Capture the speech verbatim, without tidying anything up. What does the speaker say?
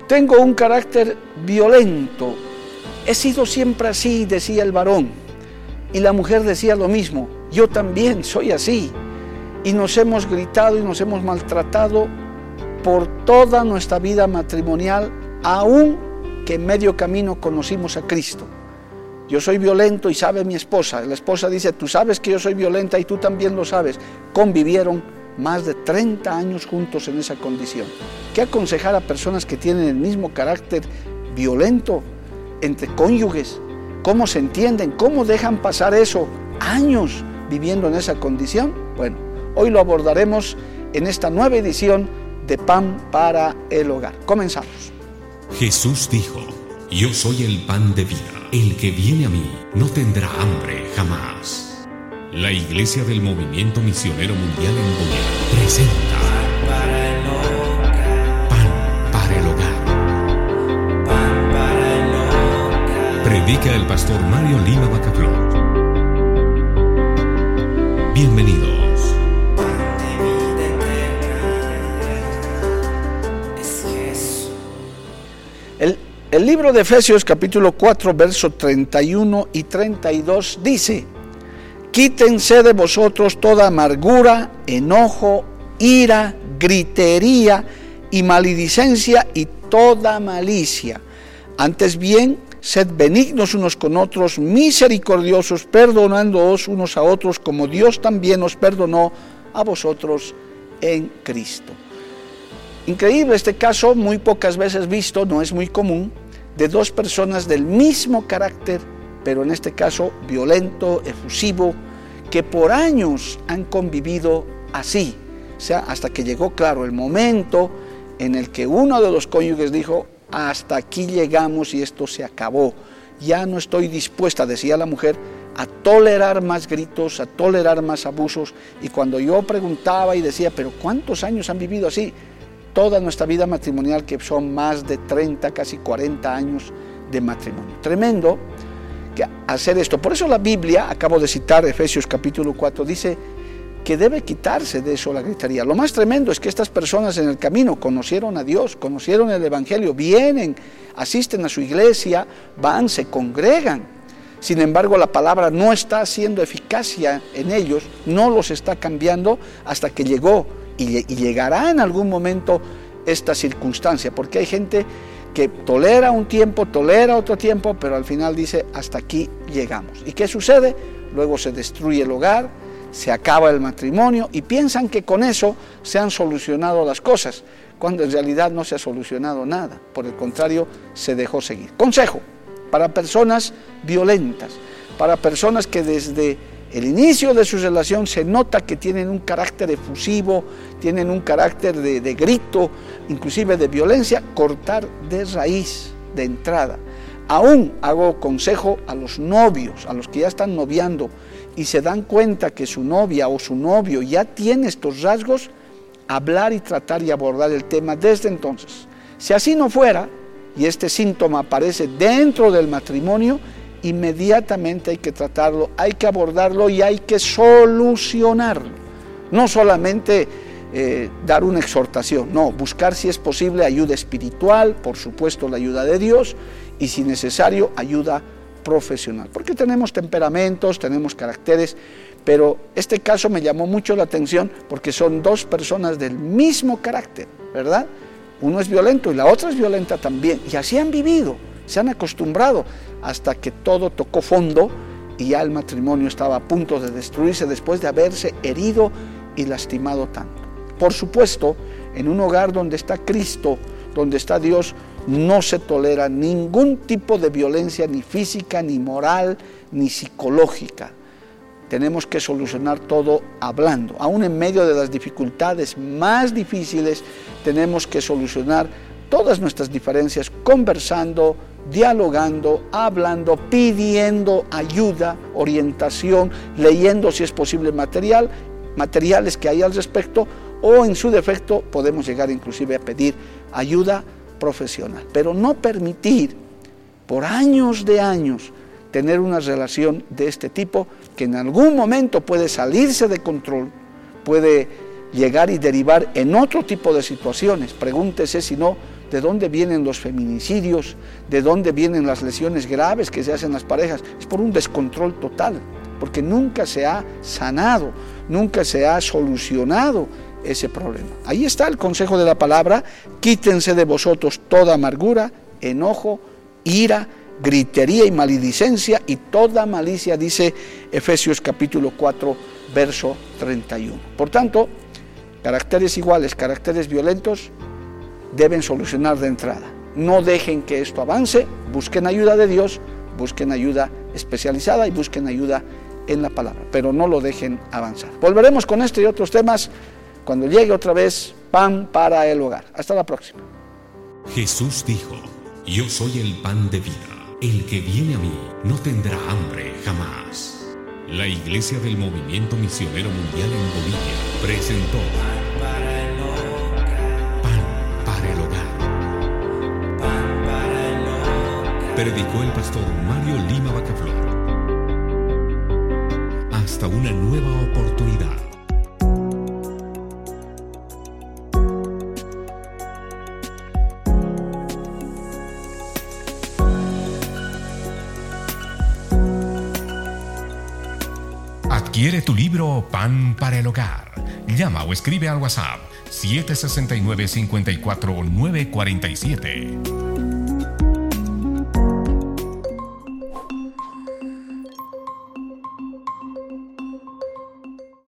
Tengo un carácter violento. He sido siempre así, decía el varón. Y la mujer decía lo mismo. Yo también soy así. Y nos hemos gritado y nos hemos maltratado por toda nuestra vida matrimonial, aún que en medio camino conocimos a Cristo. Yo soy violento y sabe mi esposa. La esposa dice, tú sabes que yo soy violenta y tú también lo sabes. Convivieron más de treinta años juntos en esa condición. ¿Qué aconsejar a personas que tienen el mismo carácter violento entre cónyuges? ¿Cómo se entienden? ¿Cómo dejan pasar eso? Años viviendo en esa condición. Bueno, hoy lo abordaremos en esta nueva edición de Pan para el Hogar. Comenzamos. Jesús dijo, yo soy el pan de vida. El que viene a mí no tendrá hambre jamás. La Iglesia del Movimiento Misionero Mundial en Boyacá presenta Pan para el Hogar. Pan para el Hogar. Predica el pastor Mario Lima Bacaflor. Bienvenidos. El, el libro de Efesios capítulo cuatro, versos treinta y uno y treinta y dos dice: quítense de vosotros toda amargura, enojo, ira, gritería y maledicencia y toda malicia. Antes bien, sed benignos unos con otros, misericordiosos, perdonándoos unos a otros, como Dios también os perdonó a vosotros en Cristo. Increíble este caso, muy pocas veces visto, no es muy común, de dos personas del mismo carácter, pero en este caso violento, efusivo, que por años han convivido así. O sea, hasta que llegó, claro, el momento en el que uno de los cónyuges dijo, hasta aquí llegamos y esto se acabó. Ya no estoy dispuesta, decía la mujer, a tolerar más gritos, a tolerar más abusos. Y cuando yo preguntaba y decía, pero ¿cuántos años han vivido así? Toda nuestra vida matrimonial, que son más de treinta, casi cuarenta años de matrimonio. Tremendo que hacer esto. Por eso la Biblia, acabo de citar Efesios capítulo cuatro, dice que debe quitarse de eso la gritería. Lo más tremendo es que estas personas en el camino conocieron a Dios, conocieron el Evangelio, vienen, asisten a su iglesia, van, se congregan. Sin embargo, la palabra no está haciendo eficacia en ellos, no los está cambiando hasta que llegó y, y llegará en algún momento esta circunstancia, porque hay gente que tolera un tiempo, tolera otro tiempo, pero al final dice, hasta aquí llegamos. ¿Y qué sucede? Luego se destruye el hogar, se acaba el matrimonio y piensan que con eso se han solucionado las cosas, cuando en realidad no se ha solucionado nada, por el contrario, se dejó seguir. Consejo para personas violentas, para personas que desde el inicio de su relación se nota que tienen un carácter efusivo, tienen un carácter de, de grito, inclusive de violencia, cortar de raíz, de entrada. Aún hago consejo a los novios, a los que ya están noviando y se dan cuenta que su novia o su novio ya tiene estos rasgos, hablar y tratar y abordar el tema desde entonces. Si así no fuera, y este síntoma aparece dentro del matrimonio, inmediatamente hay que tratarlo, hay que abordarlo y hay que solucionarlo. No solamente eh, dar una exhortación, no, buscar si es posible ayuda espiritual, por supuesto la ayuda de Dios, y si necesario ayuda profesional, porque tenemos temperamentos, tenemos caracteres, pero este caso me llamó mucho la atención porque son dos personas del mismo carácter, ¿verdad? Uno es violento y la otra es violenta también, y así han vivido, se han acostumbrado hasta que todo tocó fondo y ya el matrimonio estaba a punto de destruirse después de haberse herido y lastimado tanto. Por supuesto, en un hogar donde está Cristo, donde está Dios, no se tolera ningún tipo de violencia, ni física, ni moral, ni psicológica. Tenemos que solucionar todo hablando. Aún en medio de las dificultades más difíciles, tenemos que solucionar todas nuestras diferencias conversando, dialogando, hablando, pidiendo ayuda, orientación, leyendo si es posible material, materiales que hay al respecto, o en su defecto podemos llegar inclusive a pedir ayuda profesional. Pero no permitir por años de años tener una relación de este tipo que en algún momento puede salirse de control, puede llegar y derivar en otro tipo de situaciones. Pregúntese si no de dónde vienen los feminicidios, de dónde vienen las lesiones graves que se hacen las parejas. Es por un descontrol total, porque nunca se ha sanado, nunca se ha solucionado ese problema. Ahí está el consejo de la palabra: quítense de vosotros toda amargura, enojo, ira, gritería y maledicencia y toda malicia, dice Efesios capítulo cuatro, verso treinta y uno. Por tanto, caracteres iguales, caracteres violentos, deben solucionar de entrada. No dejen que esto avance, busquen ayuda de Dios, busquen ayuda especializada y busquen ayuda en la palabra, pero no lo dejen avanzar. Volveremos con este y otros temas cuando llegue otra vez Pan para el Hogar. Hasta la próxima. Jesús dijo: yo soy el pan de vida. El que viene a mí no tendrá hambre jamás. La Iglesia del Movimiento Misionero Mundial en Bolivia presentó Pan para el Hogar. Pan para el Hogar. Predicó el pastor Mario Lima Bacaflor. Hasta una nueva oportunidad. Adquiere tu libro Pan para el Hogar. Llama o escribe al WhatsApp siete seis nueve, cinco cuatro nueve cuatro siete.